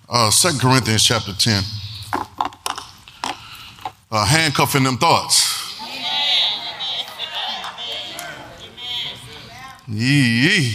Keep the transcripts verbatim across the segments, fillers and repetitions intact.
Uh, Second Corinthians chapter ten. Uh, handcuffing them thoughts. Yee.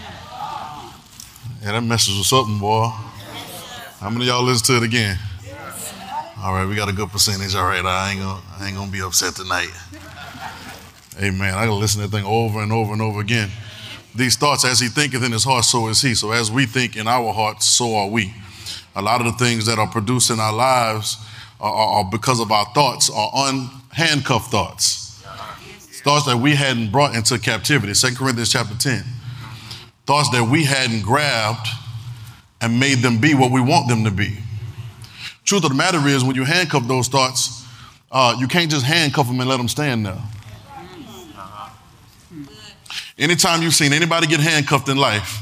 Yeah, that message was something, boy. How many of y'all listen to it again? All right, we got a good percentage. All right, I ain't gonna, I ain't gonna be upset tonight. Amen. I gotta listen to that thing over and over and over again. These thoughts, as he thinketh in his heart, so is he. So as we think in our hearts, so are we. A lot of the things that are produced in our lives are, are, are because of our thoughts, are unhandcuffed thoughts. Thoughts that we hadn't brought into captivity. Second Corinthians chapter ten. Thoughts that we hadn't grabbed and made them be what we want them to be. Truth of the matter is, when you handcuff those thoughts, uh, you can't just handcuff them and let them stand there. Anytime you've seen anybody get handcuffed in life,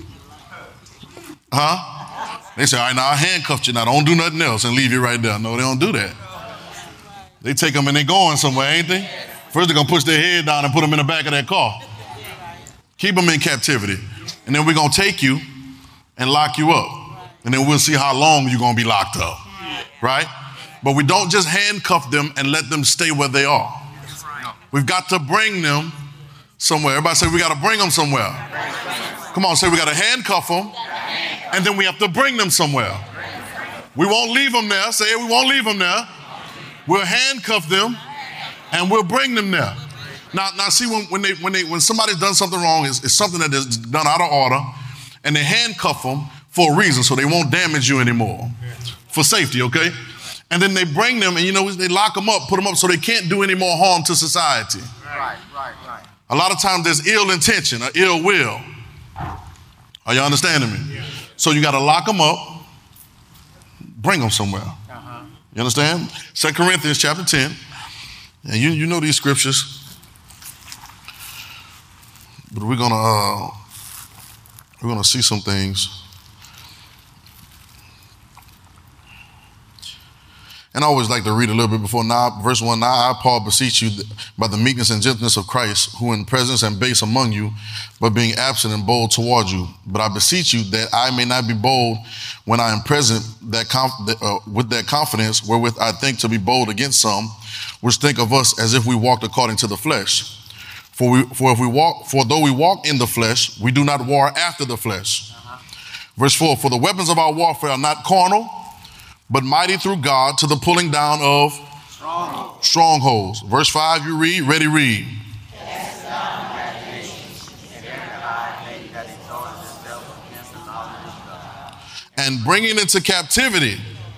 huh? They say, all right, now I handcuffed you, now don't do nothing else, and leave you right there. No, they don't do that. They take them and they going somewhere, ain't they? First they're gonna push their head down and put them in the back of that car. Keep them in captivity. And then we're gonna take you and lock you up. And then we'll see how long you're gonna be locked up, right? But we don't just handcuff them and let them stay where they are. We've got to bring them somewhere. Everybody say we got to bring them somewhere. Come on, say we got to handcuff them, and then we have to bring them somewhere. We won't leave them there. Say it, we won't leave them there. We'll handcuff them, and we'll bring them there. Now, now see, when, when, they, when, they, when somebody's done something wrong, it's, it's something that is done out of order, and they handcuff them for a reason, so they won't damage you anymore. For safety, okay? And then they bring them, and you know, they lock them up, put them up so they can't do any more harm to society. Right, right, right. A lot of times there's ill intention or ill will. Are you understanding me? Yeah. So you got to lock them up, bring them somewhere. Uh-huh. You understand? Second Corinthians chapter ten. And you, you know these scriptures. But we're gonna uh, we're gonna see some things. And I always like to read a little bit before now. Verse one, now I, Paul, beseech you by the meekness and gentleness of Christ, who in presence and base among you, but being absent and bold toward you. But I beseech you that I may not be bold when I am present, that conf- uh, with that confidence wherewith I think to be bold against some, which think of us as if we walked according to the flesh. For we, for if we walk, for though we walk in the flesh, we do not war after the flesh. Uh-huh. Verse four, for the weapons of our warfare are not carnal, but mighty through God to the pulling down of strongholds. strongholds. Verse five, you read, ready, read. And bringing into captivity.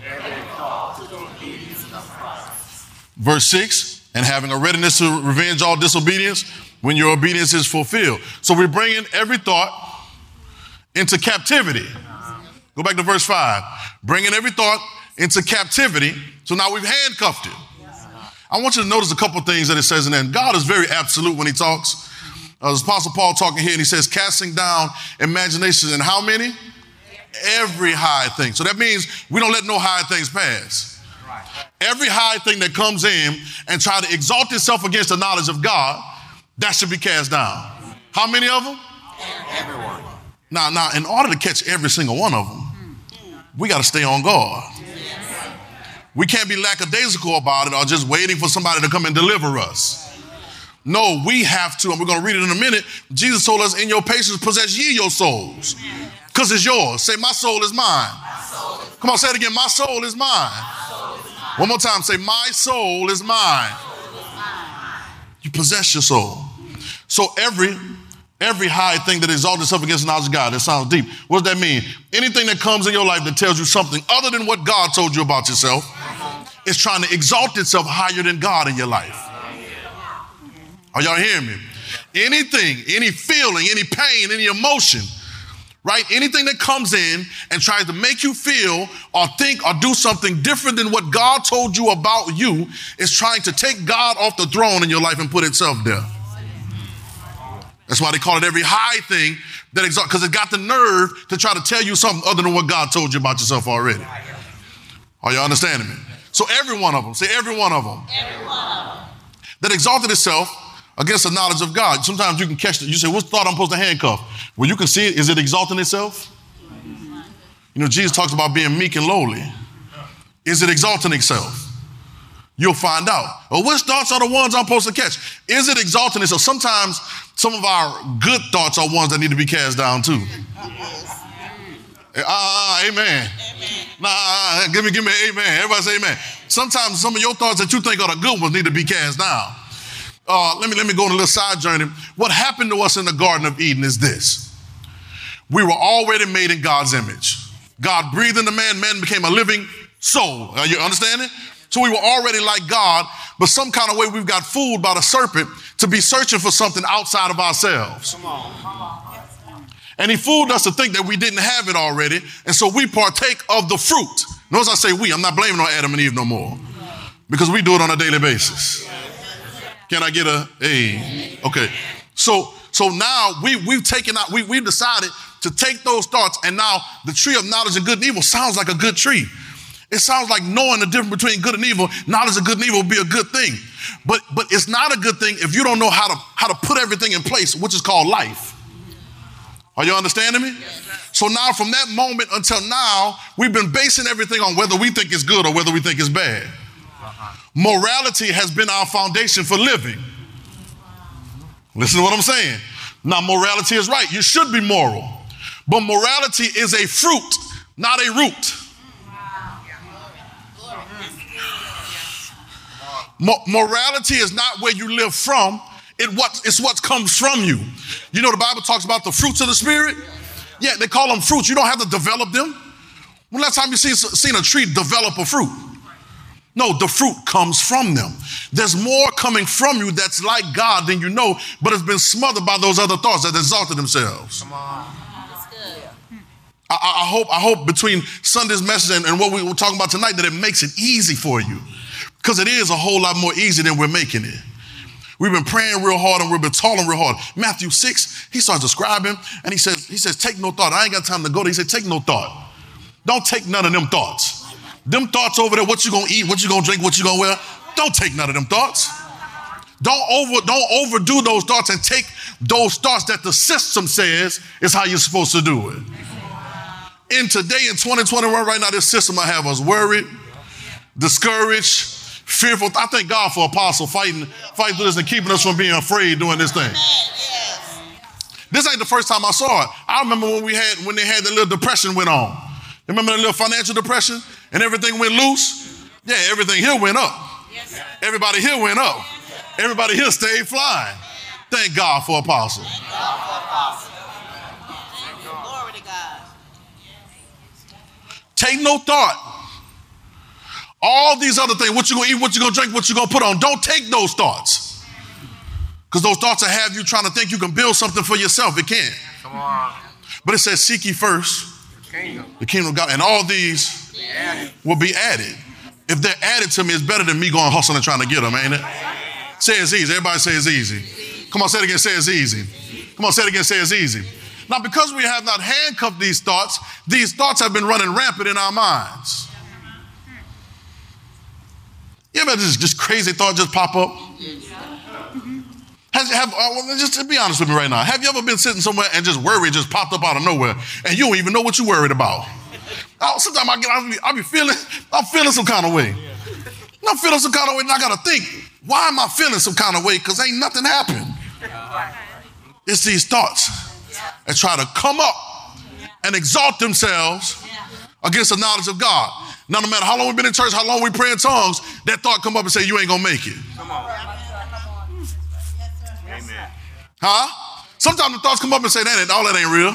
Verse six, and having a readiness to revenge all disobedience when your obedience is fulfilled. So we're bringing every thought into captivity. Go back to verse five. Bringing every thought into captivity. So now we've handcuffed it. I want you to notice a couple things that it says in there. God is very absolute when he talks. Uh, the Apostle Paul talking here, and he says, casting down imaginations and how many? Every high thing. So that means we don't let no high things pass. Every high thing that comes in and try to exalt itself against the knowledge of God, that should be cast down. How many of them? Everyone. Now, now, in order to catch every single one of them, we got to stay on guard. We can't be lackadaisical about it or just waiting for somebody to come and deliver us. No, we have to, and we're going to read it in a minute. Jesus told us, in your patience, possess ye your souls, because it's yours. Say, my soul is mine. Soul is come on, say it again. My soul is mine. Soul is mine. One more time, say, my soul is mine. Soul is mine. You possess your soul. So every Every high thing that exalts itself against the knowledge of God. That sounds deep. What does that mean? Anything that comes in your life that tells you something other than what God told you about yourself is trying to exalt itself higher than God in your life. Are y'all hearing me? Anything, any feeling, any pain, any emotion, right? Anything that comes in and tries to make you feel or think or do something different than what God told you about you is trying to take God off the throne in your life and put itself there. That's why they call it every high thing that exalts, because it got the nerve to try to tell you something other than what God told you about yourself already. Are you understanding me? So every one of them, say every one of them, every one of them. That exalted itself against the knowledge of God. Sometimes you can catch it. You say, what thought I'm supposed to handcuff? Well, you can see it. Is it exalting itself? You know, Jesus talks about being meek and lowly. Is it exalting itself? You'll find out. Well, which thoughts are the ones I'm supposed to catch? Is it exalting itself? Sometimes some of our good thoughts are ones that need to be cast down too. Ah, uh, amen. Amen. Nah, give me, give me amen. Everybody say amen. Sometimes some of your thoughts that you think are the good ones need to be cast down. Uh, let me let me go on a little side journey. What happened to us in the Garden of Eden is this. We were already made in God's image. God breathed into man, man became a living soul. Are you understanding? So we were already like God, but some kind of way we've got fooled by the serpent to be searching for something outside of ourselves. Come on, come on. And he fooled us to think that we didn't have it already, and so we partake of the fruit. Notice I say we, I'm not blaming on Adam and Eve no more, because we do it on a daily basis. Can I get a, a, okay. So so now we, we've taken out, we, we've decided to take those thoughts, and now the tree of knowledge and good and evil sounds like a good tree. It sounds like knowing the difference between good and evil, knowledge of good and evil would be a good thing. But but it's not a good thing if you don't know how to how to put everything in place, which is called life. Are you understanding me? Yes, so now from that moment until now, we've been basing everything on whether we think it's good or whether we think it's bad. Uh-huh. Morality has been our foundation for living. Listen to what I'm saying. Now, morality is right. You should be moral. But morality is a fruit, not a root. Mo- morality is not where you live from. It what, it's what comes from you. You know, the Bible talks about the fruits of the Spirit. Yeah, they call them fruits. You don't have to develop them. When last time you seen, seen a tree develop a fruit? No, the fruit comes from them. There's more coming from you that's like God than you know, but it's been smothered by those other thoughts that exalted themselves. Come on. That's good. I, I hope I hope between Sunday's message and, and what we were talking about tonight that it makes it easy for you, because it is a whole lot more easy than we're making it. We've been praying real hard and we've been talking real hard. Matthew six, he starts describing and he says, he says, take no thought. I ain't got time to go there. He said, take no thought. Don't take none of them thoughts. Them thoughts over there, what you gonna eat, what you gonna drink, what you gonna wear, don't take none of them thoughts. Don't over, don't overdo those thoughts and take those thoughts that the system says is how you're supposed to do it. In today, in twenty twenty-one, right now, this system I have us worried, discouraged, fearful. I thank God for Apostle fighting, fighting through this and keeping us from being afraid doing this thing. Yes. This ain't the first time I saw it. I remember when we had, when they had the little depression went on. You remember the little financial depression and everything went loose? Yeah, everything here went up. Yes. Everybody here went up. Everybody here stayed flying. Thank God for Apostle. Thank God for Apostle. Glory to God. Take no thought. All these other things, what you gonna eat, what you gonna drink, what you gonna put on, don't take those thoughts. Because those thoughts will have you trying to think you can build something for yourself. It can't. Come on. But it says, seek ye first the kingdom, the kingdom of God, and all these be will be added. If they're added to me, it's better than me going hustling and trying to get them, ain't it? Say it's easy. Everybody say it's easy. Come on, say it again, say it's easy. Come on, say it again, say it's easy. Now, because we have not handcuffed these thoughts, these thoughts have been running rampant in our minds. You ever just, just crazy thoughts just pop up? Has, have, uh, just to be honest with me right now, have you ever been sitting somewhere and just worry just popped up out of nowhere and you don't even know what you're worried about? Oh, sometimes I get, I'll be, I'll be feeling, I'm feeling some kind of way. I'm feeling some kind of way and I got to think, why am I feeling some kind of way? Because ain't nothing happened. It's these thoughts that try to come up and exalt themselves against the knowledge of God. Now, no matter how long we've been in church, how long we pray in tongues, that thought come up and say, you ain't gonna make it. Come on. Amen. Huh? Sometimes the thoughts come up and say, that ain't, all that ain't real.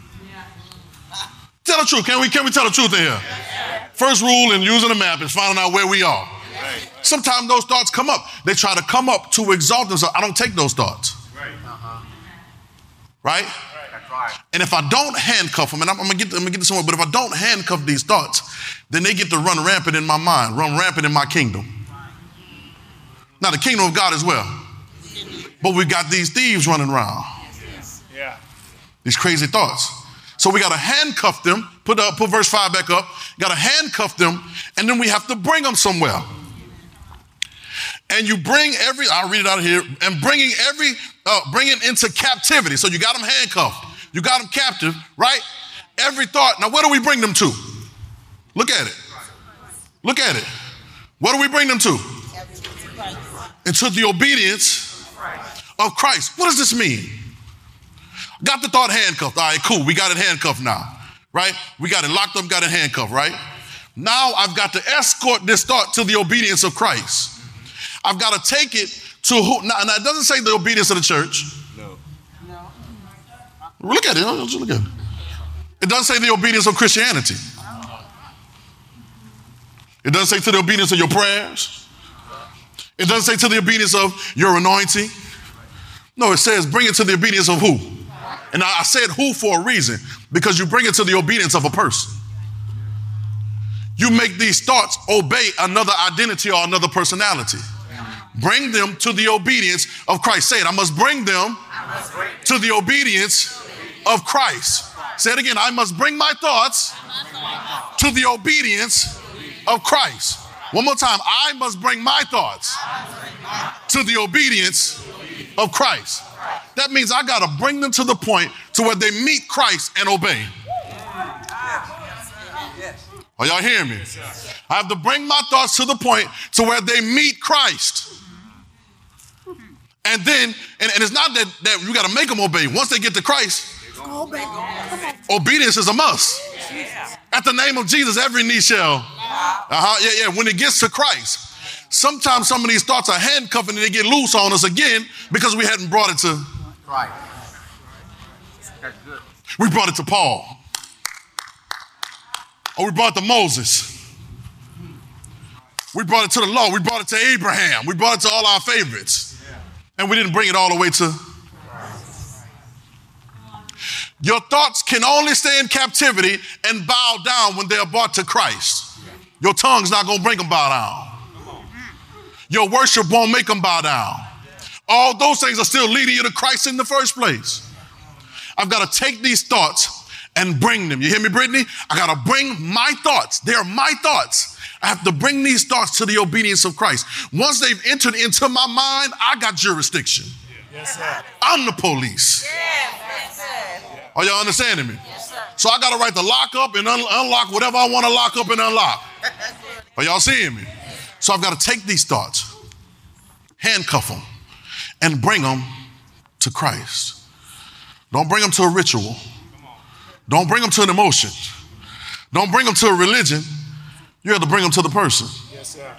Tell the truth. Can we, can we tell the truth in here? First rule in using a map is finding out where we are. Sometimes those thoughts come up. They try to come up to exalt themselves. I don't take those thoughts. Right? Uh-huh. Right? Right. And if I don't handcuff them, and I'm, I'm gonna get, I'm gonna get to somewhere, but if I don't handcuff these thoughts, then they get to run rampant in my mind, run rampant in my kingdom. Now the kingdom of God as well, but we got these thieves running around. Yeah. These crazy thoughts. So we got to handcuff them. Put up, put verse five back up. Got to handcuff them, and then we have to bring them somewhere. And you bring every, I'll read it out here, and bringing every, uh, bringing into captivity. So you got them handcuffed. You got them captive, right? every thought. Now, where do we bring them to? Look at it. Look at it. Where do we bring them to? Into the obedience of Christ. What does this mean? Got the thought handcuffed. All right, cool. We got it handcuffed now, right? We got it locked up, got it handcuffed, right? Now I've got to escort this thought to the obedience of Christ. I've got to take it to who? Now, now it doesn't say the obedience of the church. No. No. Look at it. Just look at it. It doesn't say the obedience of Christianity. It doesn't say to the obedience of your prayers. It doesn't say to the obedience of your anointing. No, it says bring it to the obedience of who? And I said who for a reason, because you bring it to the obedience of a person. You make these thoughts obey another identity or another personality. Bring them to the obedience of Christ. Say it, I must bring them to the obedience of Christ. Say it again, I must bring my thoughts to the obedience of Christ. One more time, I must bring my thoughts to the obedience of Christ. That means I got to bring them to the point to where they meet Christ and obey. Are y'all hearing me? I have to bring my thoughts to the point to where they meet Christ. And then, and, and it's not that, that you got to make them obey. Once they get to Christ, obedience is a must. At the name of Jesus, every knee shall. Uh-huh, yeah, yeah. When it gets to Christ, sometimes some of these thoughts are handcuffed and they get loose on us again because we hadn't brought it to. Right. That's good. We brought it to Paul. Or we brought it to Moses. We brought it to the law. We brought it to Abraham. We brought it to all our favorites. And we didn't bring it all the way to. Your thoughts can only stay in captivity and bow down when they are brought to Christ. Your tongue's not going to bring them bow down. Your worship won't make them bow down. All those things are still leading you to Christ in the first place. I've got to take these thoughts and bring them. You hear me, Brittany? I got to bring my thoughts. They're my thoughts. I have to bring these thoughts to the obedience of Christ. Once they've entered into my mind, I got jurisdiction. Yes, sir. I'm the police. Yes, sir. Are y'all understanding me? Yes, sir. So I got a right to lock up and un- unlock whatever I want to lock up and unlock. Are y'all seeing me? So I've got to take these thoughts, handcuff them, and bring them to Christ. Don't bring them to a ritual. Don't bring them to an emotion. Don't bring them to a religion. You have to bring them to the person. Yes, sir.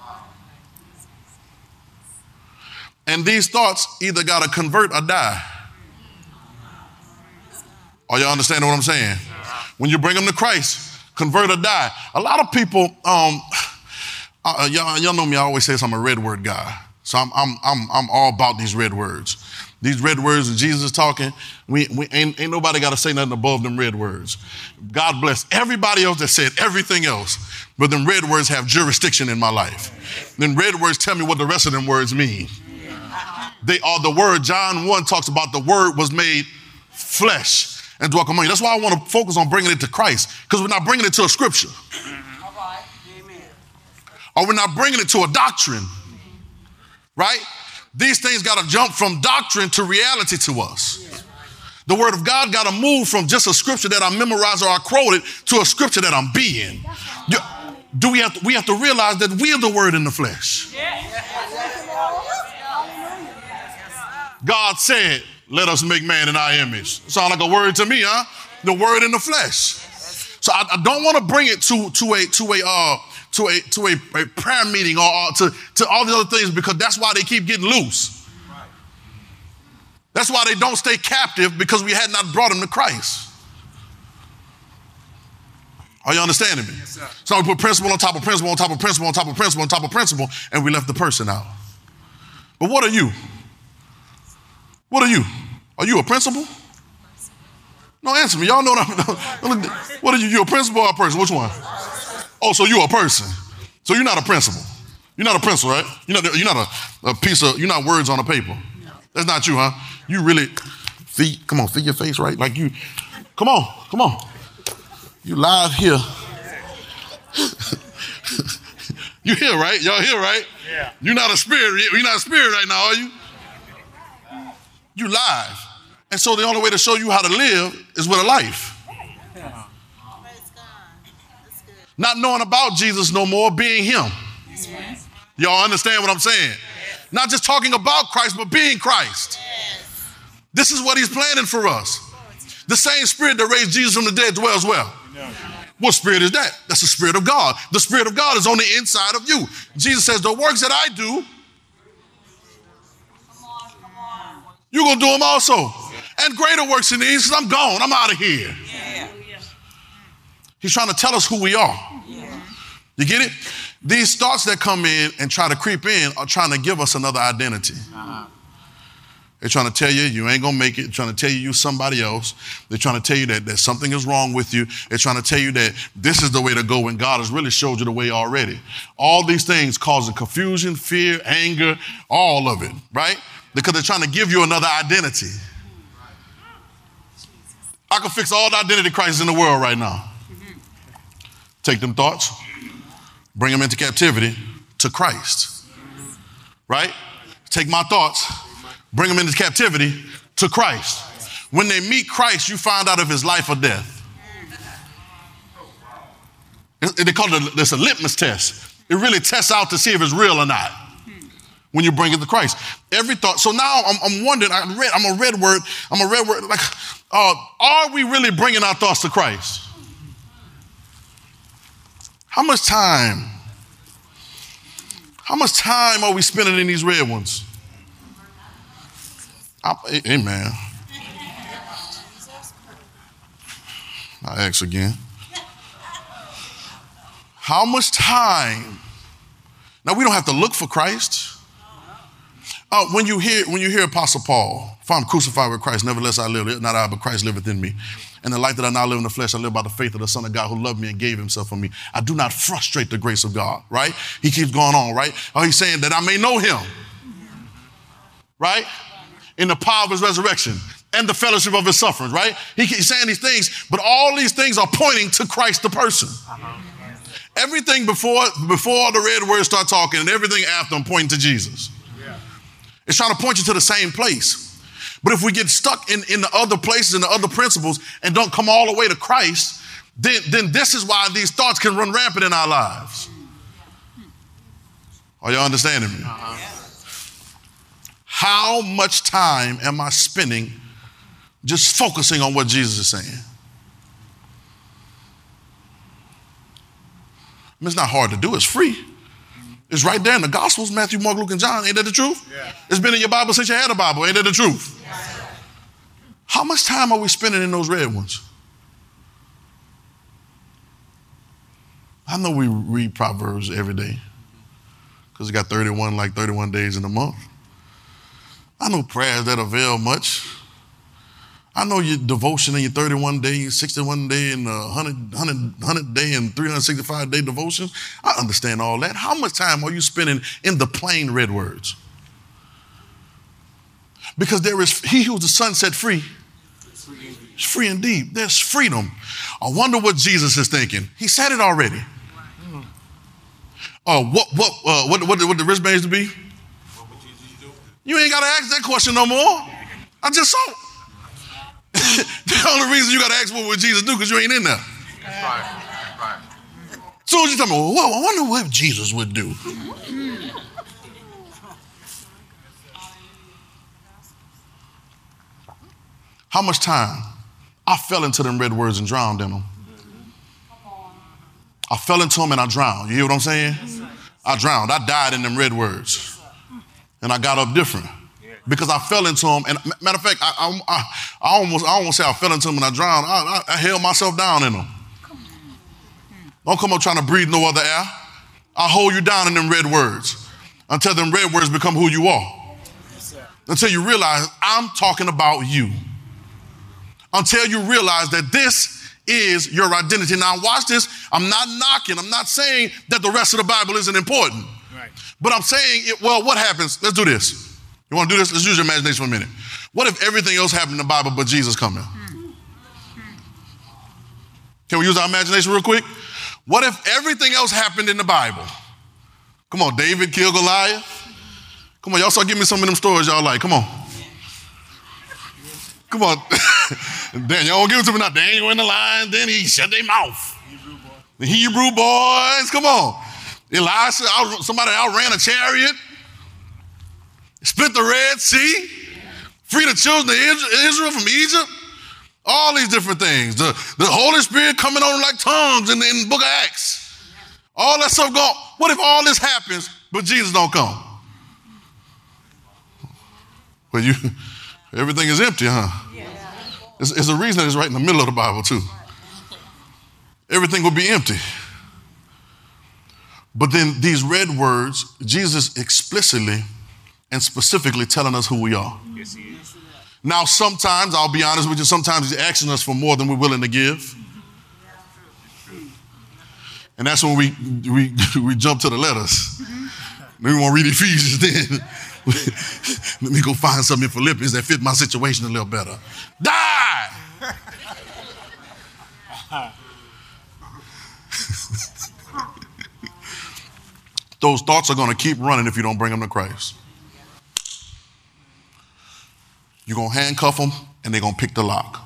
And these thoughts either got to convert or die. Are y'all understanding what I'm saying? When you bring them to Christ, convert or die. A lot of people, um, uh, y'all, y'all know me, I always say I'm a red word guy. So I'm, I'm, I'm, I'm all about these red words. These red words, and Jesus is talking, we, we ain't, ain't nobody got to say nothing above them red words. God bless everybody else that said everything else, but them red words have jurisdiction in my life. Then red words tell me what the rest of them words mean. They are the word. John one talks about the word was made flesh and dwelt among you. That's why I want to focus on bringing it to Christ, because we're not bringing it to a scripture. All right. Amen. Or we're not bringing it to a doctrine, right? These things got to jump from doctrine to reality to us. The word of God got to move from just a scripture that I memorize or I quoted to a scripture that I'm being. Do we have to, we have to realize that we are the word in the flesh. God said, let us make man in our image. Sound like a word to me, huh? The word in the flesh. So I, I don't want to bring it to, to a, to a, uh, to a, to a, a prayer meeting or uh, to, to all the other things, because that's why they keep getting loose. That's why they don't stay captive, because we had not brought them to Christ. Are you understanding me? Yes, sir. So we put principle on top of principle on top of principle on top of principle on top of principle, and we left the person out. But what are you? What are you? Are you a principal? No, answer me. Y'all know what I'm. What are you? You a principal or a person? Which one? Oh, so you're a person. So you're not a principal. You're not a principal, right? You're not, you're not a, a piece of, you're not words on a paper. That's not you, huh? You really, feed, come on, feed your face, right? Like you, come on, come on. You live here. You here, right? Y'all here, right? Yeah. You're not a spirit. You're not a spirit right now, are you? You live. And so the only way to show you how to live is with a life. Not knowing about Jesus no more, being him. Yes. Y'all understand what I'm saying? Yes. Not just talking about Christ, but being Christ. Yes. This is what he's planning for us. The same spirit that raised Jesus from the dead dwells well. What spirit is that? That's the Spirit of God. The Spirit of God is on the inside of you. Jesus says, the works that I do, you're going to do them also. And greater works than these, because I'm gone. I'm out of here. Yeah. He's trying to tell us who we are. Yeah. You get it? These thoughts that come in and try to creep in are trying to give us another identity. Uh-huh. They're trying to tell you you ain't going to make it. They're trying to tell you you're somebody else. They're trying to tell you that, that something is wrong with you. They're trying to tell you that this is the way to go when God has really showed you the way already. All these things causing confusion, fear, anger, all of it, right? Because they're trying to give you another identity. I can fix all the identity crises in the world right now. Take them thoughts, bring them into captivity to Christ, right? Take my thoughts, bring them into captivity to Christ. When they meet Christ, you find out if it's life or death. They call it, it's a litmus test. It really tests out to see if it's real or not when you bring it to Christ. Every thought. So now I'm, I'm wondering, I read, I'm a red word, I'm a red word, like, uh, are we really bringing our thoughts to Christ? How much time? How much time are we spending in these red ones? I, amen. I ask again. How much time? Now we don't have to look for Christ. Uh, when you hear when you hear Apostle Paul, if I'm crucified with Christ, nevertheless I live, not I, but Christ liveth in me. And the life that I now live in the flesh, I live by the faith of the Son of God who loved me and gave himself for me. I do not frustrate the grace of God, right? He keeps going on, right? Oh, he's saying that I may know him, right? In the power of his resurrection and the fellowship of his sufferings, right? He keeps saying these things, but all these things are pointing to Christ the person. Everything before, before the red words start talking and everything after them pointing to Jesus. It's trying to point you to the same place. But if we get stuck in, in the other places and the other principles and don't come all the way to Christ, then, then this is why these thoughts can run rampant in our lives. Are y'all understanding me? Uh-huh. How much time am I spending just focusing on what Jesus is saying? I mean, it's not hard to do. It's free. It's right there in the Gospels, Matthew, Mark, Luke, and John. Ain't that the truth? Yeah. It's been in your Bible since you had a Bible. Ain't that the truth? Yeah. How much time are we spending in those red ones? I know we read Proverbs every day because it got thirty-one, like thirty-one days in a month. I know prayers that avail much. I know your devotion in your thirty-one day, sixty-one day, and one hundred, one hundred, one hundred day and three hundred sixty-five day devotions. I understand all that. How much time are you spending in the plain red words? Because there is, he who the Son set free, is free indeed. There's freedom. I wonder what Jesus is thinking. He said it already. Uh, what, what, uh, what, what, what the wristbands to be? What would Jesus do? You ain't got to ask that question no more. I just saw it. The only reason you got to ask what would Jesus do because you ain't in there. That's right. That's right. As soon as you tell me, well, I wonder what Jesus would do. How much time? I fell into them red words and drowned in them. I fell into them and I drowned. You hear what I'm saying? I drowned. I died in them red words. And I got up different. Because I fell into them, and matter of fact, I, I, I almost I almost say I fell into them and I drowned. I, I, I held myself down in them. Don't come up trying to breathe no other air. I hold you down in them red words until them red words become who you are. Until you realize I'm talking about you. Until you realize that this is your identity. Now watch this. I'm not knocking. I'm not saying that the rest of the Bible isn't important. Right. But I'm saying, it, well, what happens? Let's do this. You want to do this? Let's use your imagination for a minute. What if everything else happened in the Bible but Jesus coming? Can we use our imagination real quick? What if everything else happened in the Bible? Come on, David killed Goliath. Come on, y'all start giving me some of them stories y'all like. Come on. Come on. Dan, y'all won't give it to me now. Daniel in the lion, then he shut their mouth. The Hebrew boys, come on. Elisha, somebody outran a chariot, split the Red Sea, free the children of Israel from Egypt. All these different things. The, the Holy Spirit coming on like tongues in the, in the book of Acts. All that stuff going. What if all this happens, but Jesus don't come? Well, you, everything is empty, huh? Yeah. It's, it's a reason that it's right in the middle of the Bible, too. Everything will be empty. But then these red words, Jesus explicitly and specifically telling us who we are. Yes, he is. Now, sometimes, I'll be honest with you, sometimes he's asking us for more than we're willing to give. And that's when we we, we jump to the letters. We won't read Ephesians then. Let me go find something in Philippians that fit my situation a little better. Die! Those thoughts are going to keep running if you don't bring them to Christ. You're going to handcuff them, and they're going to pick the lock.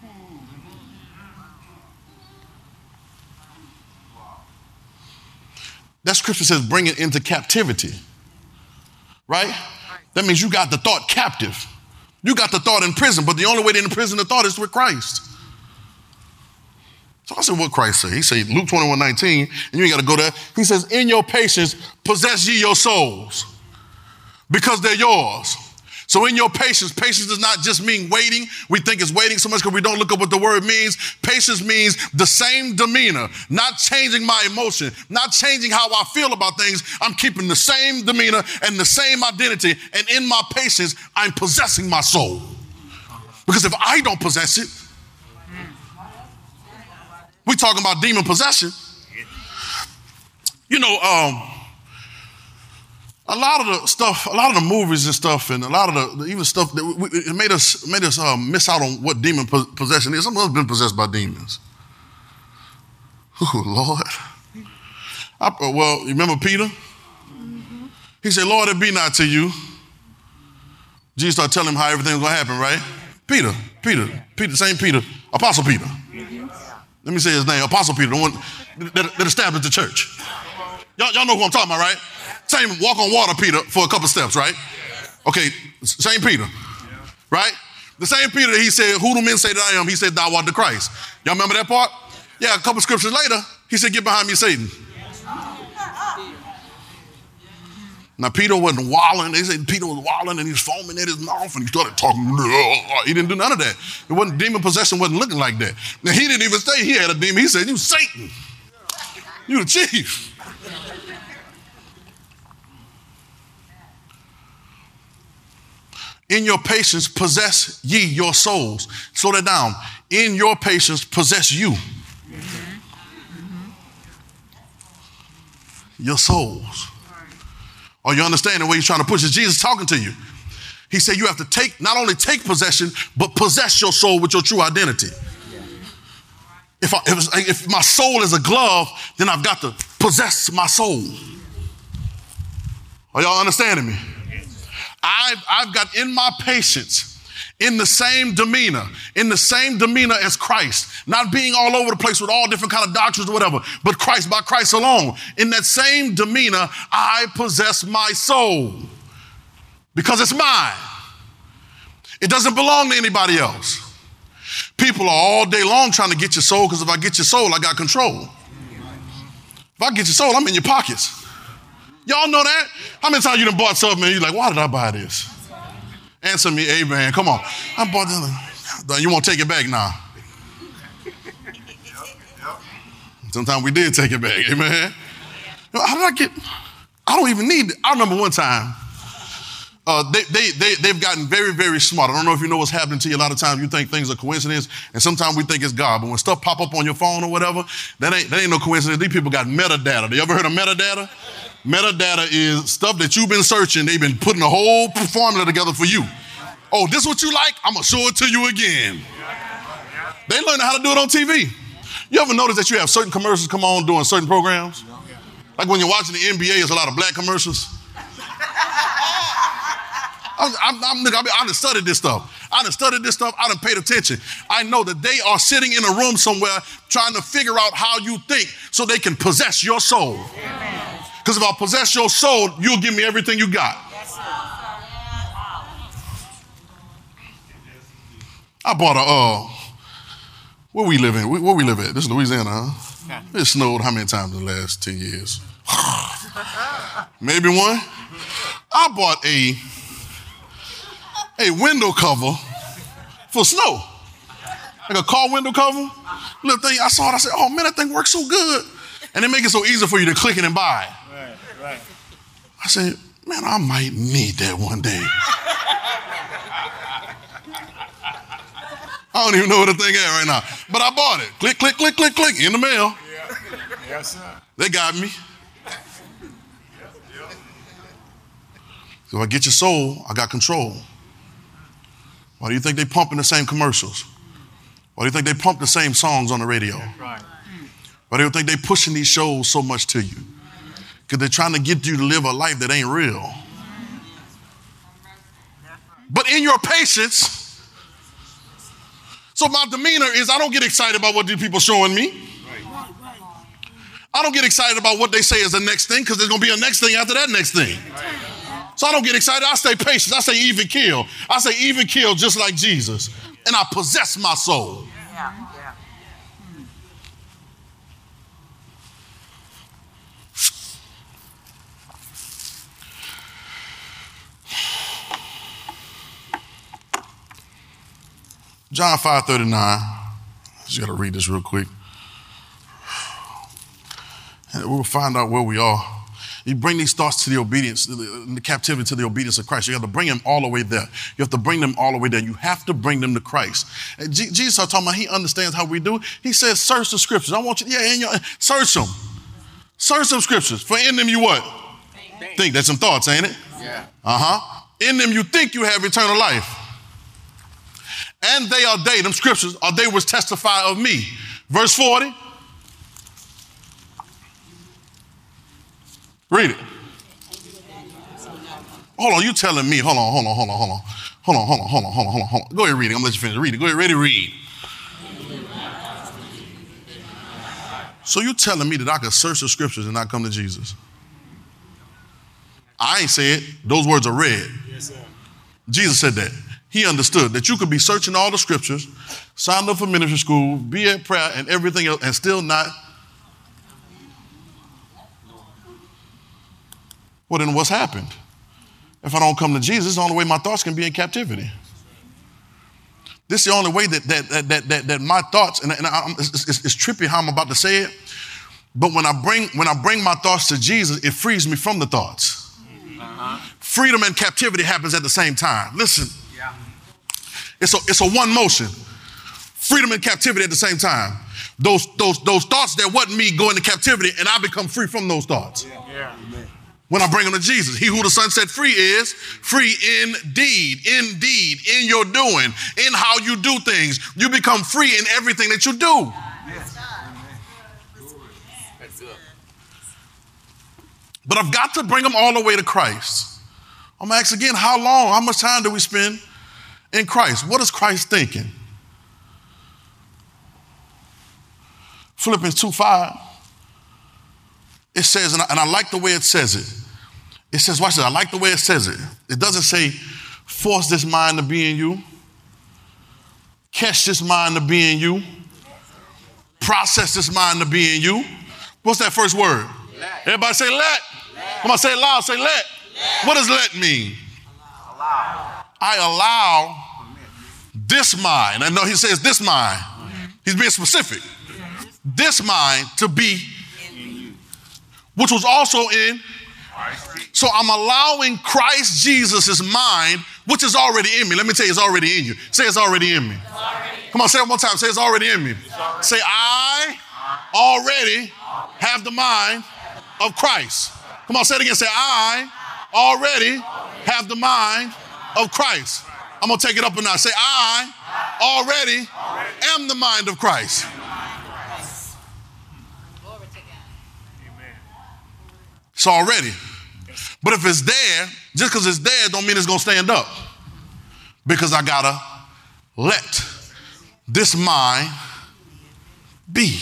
That scripture says bring it into captivity, right? That means you got the thought captive. You got the thought in prison, but the only way to imprison the thought is with Christ. So I said, what Christ say? He said, Luke twenty-one nineteen, and you ain't got to go there. He says, in your patience, possess ye your souls because they're yours. So in your patience, patience does not just mean waiting. We think it's waiting so much because we don't look up what the word means. Patience means the same demeanor, not changing my emotion, not changing how I feel about things. I'm keeping the same demeanor and the same identity. And in my patience, I'm possessing my soul. Because if I don't possess it, we're talking about demon possession. You know, um, a lot of the stuff, a lot of the movies and stuff, and a lot of the even stuff that we, it made us made us um, miss out on what demon po- possession is. Some of us have been possessed by demons. Oh Lord! I, well, you remember Peter? Mm-hmm. He said, "Lord, it be not to you." Jesus started telling him how everything was going to happen, right? Peter, Peter, Peter, Saint Peter, Apostle Peter. Mm-hmm. Let me say his name, Apostle Peter, the one that, that established the church. Y'all, y'all know who I'm talking about, right? Same walk on water Peter for a couple steps, right? Okay, same Peter, right? The same Peter that he said, who do men say that I am? He said, thou art the Christ. Y'all remember that part? Yeah, a couple scriptures later, he said, get behind me, Satan. Now, Peter wasn't wallowing. They said Peter was wallowing and he was foaming at his mouth and he started talking. He didn't do none of that. It wasn't, demon possession wasn't looking like that. Now, he didn't even say he had a demon. He said, you Satan. You the chief. In your patience, possess ye your souls. Slow that down. In your patience, possess you. Mm-hmm. Your souls. Are you understanding where he's trying to push it? Jesus talking to you. He said you have to take, not only take possession, but possess your soul with your true identity. If, I, if, if my soul is a glove, then I've got to possess my soul. Are y'all understanding me? I've, I've got in my patience, in the same demeanor, in the same demeanor as Christ, not being all over the place with all different kind of doctrines or whatever, but Christ, by Christ alone. In that same demeanor, I possess my soul because it's mine. It doesn't belong to anybody else. People are all day long trying to get your soul because if I get your soul, I got control. If I get your soul, I'm in your pockets. Y'all know that? How many times you done bought something and you're like, why did I buy this? Answer me, amen. Come on. I bought this. You won't take it back now. Sometimes we did take it back, amen. How did I get, I don't even need it. I remember one time, uh, they, they, they, they've gotten very, very smart. I don't know if you know what's happening to you. A lot of times you think things are coincidence, and sometimes we think it's God. But when stuff pop up on your phone or whatever, that ain't, that ain't no coincidence. These people got metadata. You ever heard of metadata? Metadata is stuff that you've been searching. They've been putting a whole formula together for you. Oh, this is what you like? I'm going to show it to you again. They learn how to do it on T V. You ever notice that you have certain commercials come on during certain programs? Like when you're watching the N B A, there's a lot of black commercials. I'm, I'm, I'm, I mean, I've studied this stuff. I done studied this stuff. I done paid attention. I know that they are sitting in a room somewhere trying to figure out how you think so they can possess your soul. Because if I possess your soul, you'll give me everything you got. I bought a, uh, where we live in? Where we live at? This is Louisiana, huh? It snowed how many times in the last ten years? Maybe one. I bought a, a window cover for snow. Like a car window cover. Little thing, I saw it, I said, oh man, that thing works so good. And they make it so easy for you to click it and buy. Right, right. I said, man, I might need that one day. I don't even know where the thing is right now. But I bought it. Click, click, click, click, click, in the mail. Yeah. Yes, sir. They got me. So if I get your soul, I got control. Why do you think they pumping the same commercials? Why do you think they pump the same songs on the radio? Right. Why do you think they pushing these shows so much to you? Because they're trying to get you to live a life that ain't real. But in your patience, so my demeanor is I don't get excited about what these people showing me. Right. I don't get excited about what they say is the next thing because there's going to be a next thing after that next thing. Right. So I don't get excited. I stay patient. I say even kill. I say even kill just like Jesus. And I possess my soul. Yeah. Yeah. John five thirty-nine. Just got to read this real quick. And we'll find out where we are. You bring these thoughts to the obedience, the captivity to the obedience of Christ. You have to bring them all the way there. You have to bring them all the way there. You have to bring them to Christ. And G- Jesus started talking about, he understands how we do. He says, search the scriptures. I want you, yeah, in your, search them. Search some scriptures. For in them you what? Think. Think. That's some thoughts, ain't it? Yeah. Uh-huh. In them you think you have eternal life. And they are they, them scriptures, are they which testify of me. Verse forty. Read it. Hold on, you telling me, hold on, hold on, hold on, hold on. Hold on, hold on, hold on, hold on, hold on, hold on. Go ahead and read it. I'm gonna let you finish. Read it. Go ahead, ready, read. So you telling me that I could search the scriptures and not come to Jesus? I ain't say it. Those words are read. Yes, sir. Jesus said that. He understood that you could be searching all the scriptures, signed up for ministry school, be at prayer and everything else, and still not. Well, then what's happened? If I don't come to Jesus, it's the only way my thoughts can be in captivity. This is the only way that that that that that, that my thoughts, and, and I, it's, it's, it's trippy how I'm about to say it, but when I bring when I bring my thoughts to Jesus, it frees me from the thoughts. Uh-huh. Freedom and captivity happens at the same time. Listen. It's a, it's a one motion. Freedom and captivity at the same time. Those, those, those thoughts that wasn't me go into captivity and I become free from those thoughts. Yeah. Yeah. When I bring them to Jesus. He who the Son set free is free indeed, indeed, in your doing, in how you do things. You become free in everything that you do. Yes. But I've got to bring them all the way to Christ. I'm going to ask again, how long, how much time do we spend in Christ? What is Christ thinking? Philippians two five. It says, and I, and I like the way it says it. It says, watch this, I like the way it says it. It doesn't say, force this mind to be in you. Catch this mind to be in you. Process this mind to be in you. What's that first word? Let. Everybody say let. let. Come on, say it loud, say let. let. What does let mean? Allow. I allow this mind. I know he says this mind. He's being specific. This mind to be, which was also in. So I'm allowing Christ Jesus' mind, which is already in me. Let me tell you, it's already in you. Say it's already in me. Already. Come on, say it one more time. Say it's already in me. Already. Say I already have the mind of Christ. Come on, say it again. Say I already have the mind of Christ. I'm going to take it up a notch. Say, I already am the mind of Christ. It's already. But if it's there, just because it's there don't mean it's going to stand up. Because I got to let this mind be.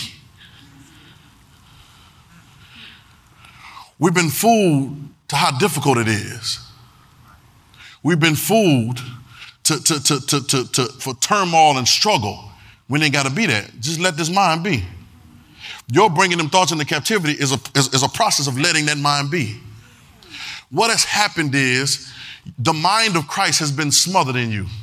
We've been fooled to how difficult it is. We've been fooled to, to, to, to, to, to, for turmoil and struggle when they got to be that. Just let this mind be. Your bringing them thoughts into captivity is a, is, is a process of letting that mind be. What has happened is the mind of Christ has been smothered in you.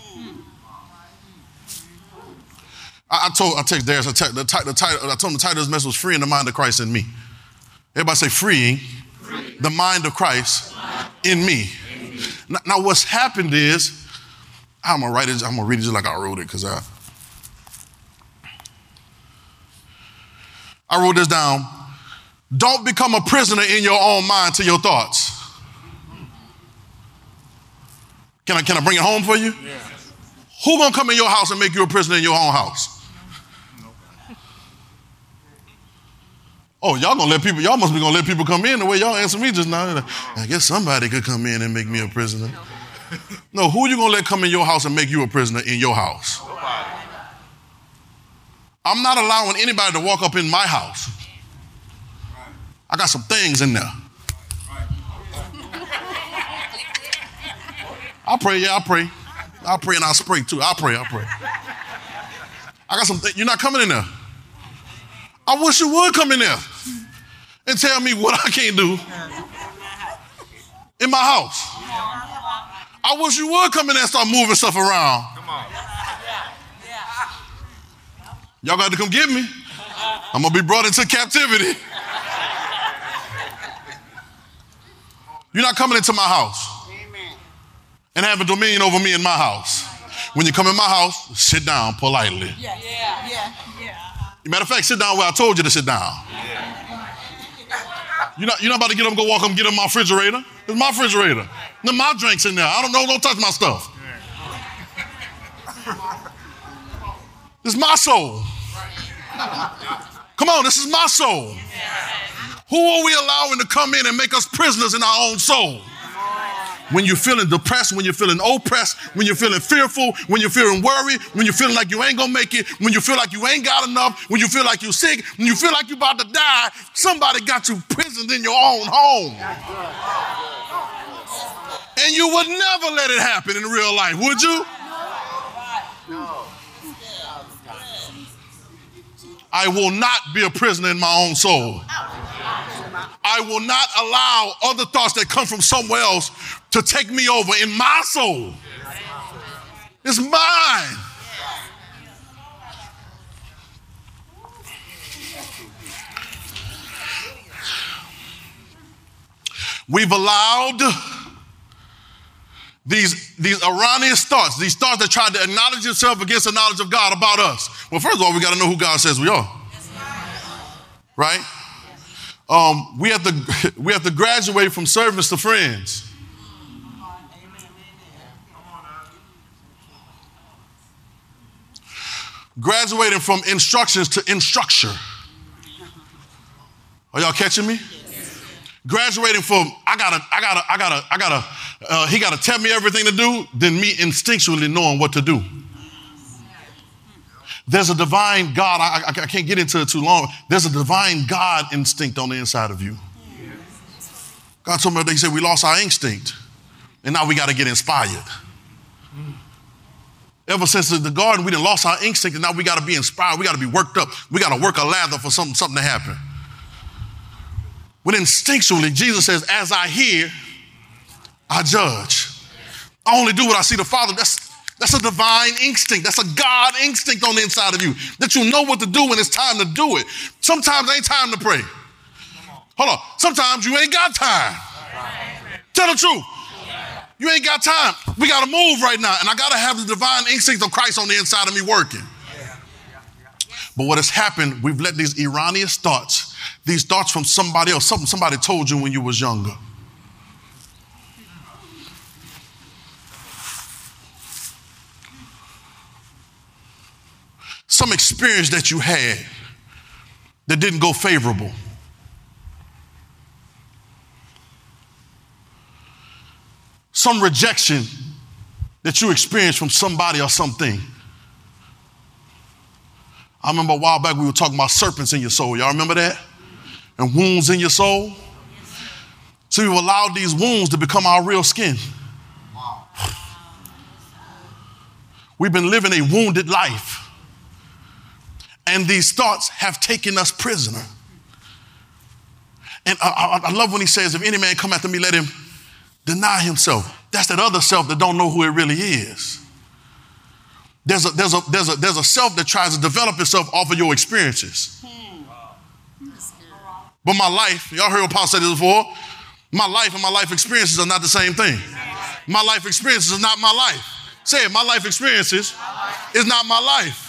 I, I told, I text Darius, I, te- the, t- the title, I told him the title of this message was Freeing the Mind of Christ in Me. Everybody say freeing Free. the mind of Christ in me. In me. Now, now what's happened is, I'm gonna write it, I'm gonna read it just like I wrote it, because I I wrote this down. Don't become a prisoner in your own mind to your thoughts. Can I, can I bring it home for you? Yeah. Who gonna come in your house and make you a prisoner in your own house? Oh, y'all gonna let people, y'all must be gonna let people come in the way y'all answer me just now. I guess somebody could come in and make me a prisoner. No, who are you gonna let come in your house and make you a prisoner in your house? I'm not allowing anybody to walk up in my house. I got some things in there. I pray, yeah, I pray. I pray and I spray too. I pray, I pray. I got some things. You're not coming in there. I wish you would come in there and tell me what I can't do in my house. I wish you would come in there and start moving stuff around. Come on. Y'all got to come get me. I'm going to be brought into captivity. You're not coming into my house and having dominion over me in my house. When you come in my house, sit down politely. Yeah, yeah, yeah, yeah. Matter of fact, sit down where I told you to sit down. Yeah. You're not, you're not about to get up and go walk up and get in my refrigerator. It's my refrigerator. Then my drink's in there. I don't know, don't touch my stuff. This is my soul. Come on, this is my soul. Who are we allowing to come in and make us prisoners in our own soul? When you're feeling depressed, when you're feeling oppressed, when you're feeling fearful, when you're feeling worried, when you're feeling like you ain't gonna make it, when you feel like you ain't got enough, when you feel like you're sick, when you feel like you're about to die, somebody got you prisoned in your own home. And you would never let it happen in real life, would you? I will not be a prisoner in my own soul. I will not allow other thoughts that come from somewhere else to take me over in my soul. It's mine. We've allowed these, these erroneous thoughts, these thoughts that try to acknowledge themselves against the knowledge of God about us. Well, first of all, we got to know who God says we are. Right? Um, we have to we have to graduate from servants to friends. Graduating from instructions to instructure. Are y'all catching me? Graduating from I gotta I gotta I gotta I gotta uh, he gotta tell me everything to do, than me instinctually knowing what to do. There's a divine God, I, I, I can't get into it too long. There's a divine God instinct on the inside of you. God told me, they said we lost our instinct and now we got to get inspired. Ever since the garden, we done lost our instinct and now we got to be inspired. We got to be worked up. We got to work a lather for something, something to happen. But instinctually, Jesus says, as I hear, I judge. I only do what I see the Father. That's That's a divine instinct. That's a God instinct on the inside of you, that you know what to do when it's time to do it. Sometimes ain't time to pray. Hold on. Sometimes you ain't got time. Tell the truth. You ain't got time. We got to move right now. And I got to have the divine instinct of Christ on the inside of me working. But what has happened, we've let these erroneous thoughts, these thoughts from somebody else, something somebody told you when you was younger. Some experience that you had that didn't go favorable. Some rejection that you experience from somebody or something. I remember a while back we were talking about serpents in your soul. Y'all remember that? And wounds in your soul. So we've allowed these wounds to become our real skin. We've been living a wounded life. And these thoughts have taken us prisoner. And I, I, I love when he says, if any man come after me, let him deny himself. That's that other self that don't know who it really is. There's a, there's a, there's a, there's a self that tries to develop itself off of your experiences. But my life, y'all heard Paul say this before, my life and my life experiences are not the same thing. My life experiences is not my life. Say it, my life experiences is not my life.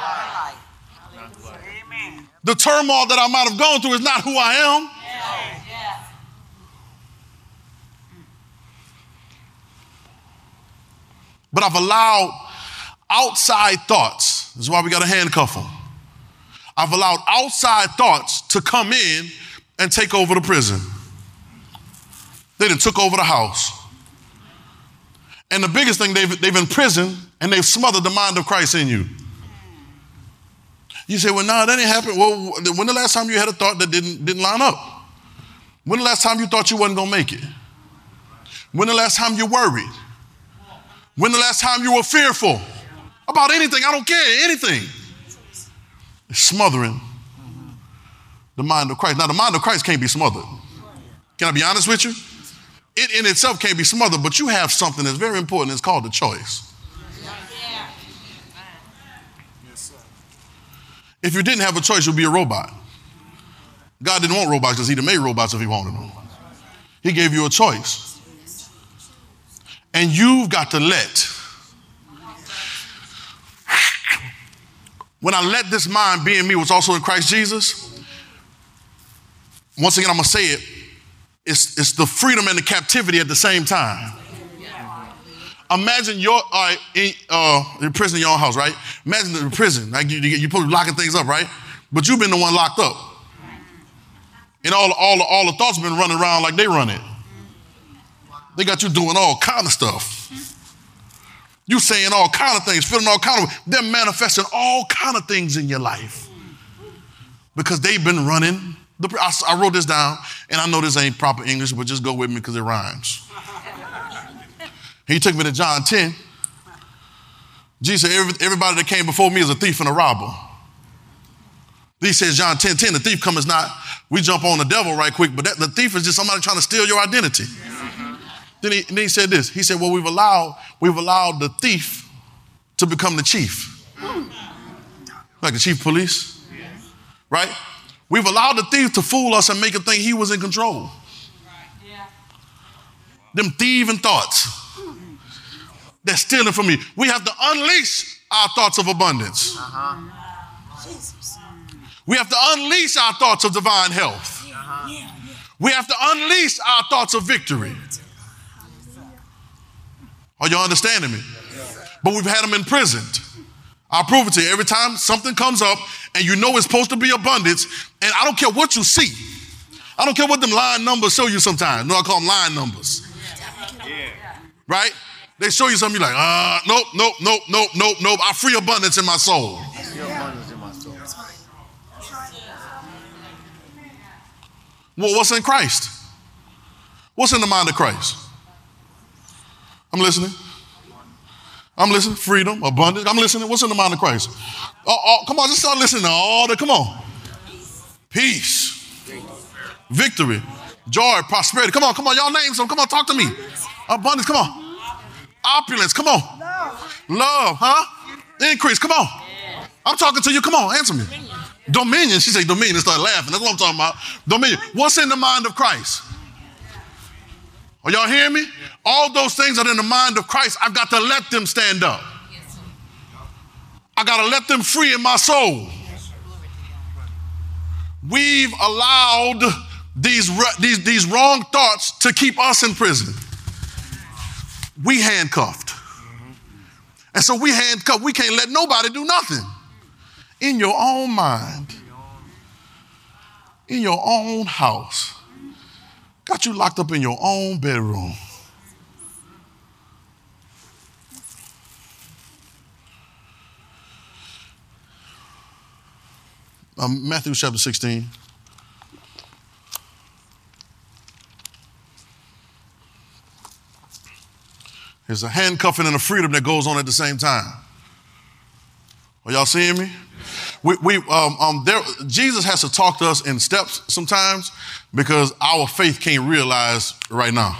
The turmoil that I might have gone through is not who I am. But I've allowed outside thoughts. This is why we got to handcuff them. I've allowed outside thoughts to come in and take over the prison. They done took over the house. And the biggest thing, they've, they've imprisoned and they've smothered the mind of Christ in you. You say, well, no, that didn't happen. Well, when the last time you had a thought that didn't, didn't line up? When the last time you thought you wasn't going to make it? When the last time you worried? When the last time you were fearful about anything? I don't care, anything. It's smothering the mind of Christ. Now, the mind of Christ can't be smothered. Can I be honest with you? It in itself can't be smothered, but you have something that's very important. It's called the choice. If you didn't have a choice, you'd be a robot. God didn't want robots because he'd have made robots if he wanted them. He gave you a choice. And you've got to let. When I let this mind be in me, was also in Christ Jesus, once again, I'm going to say it, it's, it's the freedom and the captivity at the same time. Imagine you're all right, in, uh, in prison in your own house, right? Imagine the prison, like you, you, you're probably locking things up, right? But you've been the one locked up. And all, all, all the thoughts have been running around like they run it. They got you doing all kind of stuff. You saying all kind of things, feeling all kind of, they're manifesting all kind of things in your life. Because they've been running. The, I, I wrote this down, and I know this ain't proper English, but just go with me because it rhymes. He took me to John ten. Jesus said, Every, everybody that came before me is a thief and a robber. He says, John ten ten, the thief comes not, we jump on the devil right quick, but that, the thief is just somebody trying to steal your identity. Then he, then he said this. He said, well, we've allowed, we've allowed the thief to become the chief. Like the chief of police, right? We've allowed the thief to fool us and make us think he was in control. Them thieving thoughts. They're stealing from you. We have to unleash our thoughts of abundance. We have to unleash our thoughts of divine health. We have to unleash our thoughts of victory. Are you understanding me? But we've had them imprisoned. I'll prove it to you. Every time something comes up and you know it's supposed to be abundance, and I don't care what you see. I don't care what them line numbers show you sometimes. No, I call them line numbers. Right? They show you something, you're like, ah, uh, nope, nope, nope, nope, nope, nope. I free abundance in my soul. Well, what's in Christ? What's in the mind of Christ? I'm listening. I'm listening. Freedom, abundance. I'm listening. What's in the mind of Christ? Oh, oh, come on, just start listening to all the, come on. Peace, victory, joy, prosperity. Come on, come on, y'all name some. Come on, talk to me. Abundance, come on. Opulence, come on. Love, huh? Increase, come on. I'm talking to you. Come on, answer me. Dominion. She said dominion and started laughing. That's what I'm talking about. Dominion. What's in the mind of Christ? Are y'all hearing me? All those things that are in the mind of Christ, I've got to let them stand up. I got to let them free in my soul. We've allowed these, these, these wrong thoughts to keep us in prison. We handcuffed. And so we handcuffed. We can't let nobody do nothing. In your own mind. In your own house. Got you locked up in your own bedroom. Um, Matthew chapter sixteen. There's a handcuffing and a freedom that goes on at the same time. Are y'all seeing me? We, we, um, um, there, Jesus has to talk to us in steps sometimes because our faith can't realize right now.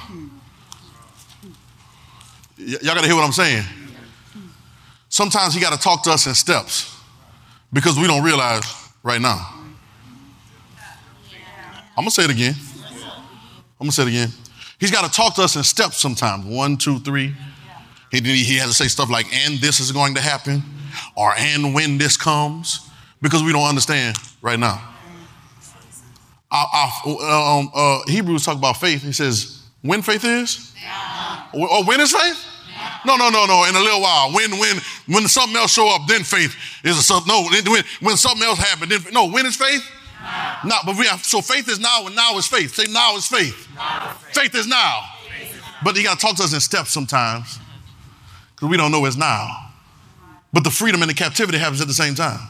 Y- y'all got to hear what I'm saying? Sometimes he got to talk to us in steps because we don't realize right now. I'm going to say it again. I'm going to say it again. He's got to talk to us in steps sometimes. One, two, three. He, he has to say stuff like, and this is going to happen, or and when this comes, because we don't understand right now. Our, our, um, uh, Hebrews talk about faith. He says, when faith is? Yeah. Or, or when is faith? Yeah. No, no, no, no, in a little while. When when, when something else show up, then faith is a something. No, when, when something else happened, then, no, when is faith? Yeah. Not, but we have, so faith is now, and now is faith. Say now is faith. Now is faith. Faith is now. Faith is now. But he got to talk to us in steps sometimes because we don't know it's now. But the freedom and the captivity happens at the same time.